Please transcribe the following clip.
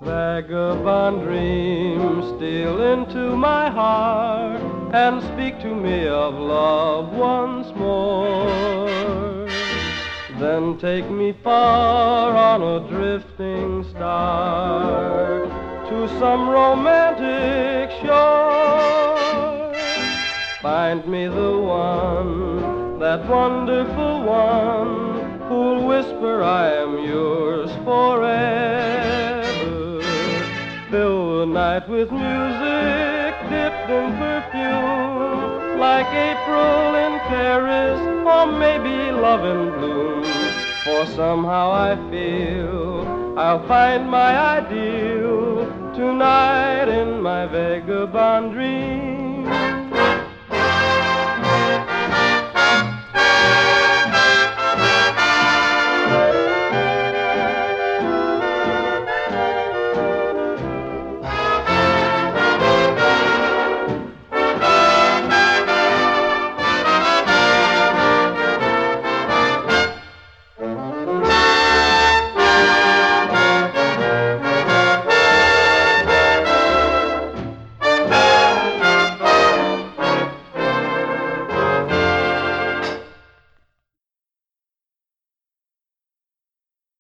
vagabond dream steal into my heart and speak to me of love once more. Then take me far on a drifting star to some romantic shore. Find me the one, that wonderful one, who'll whisper I am yours forever. Fill the night with music dipped in perfume, like April in Paris, or maybe love in bloom. For somehow I feel I'll find my ideal tonight in my vagabond dream.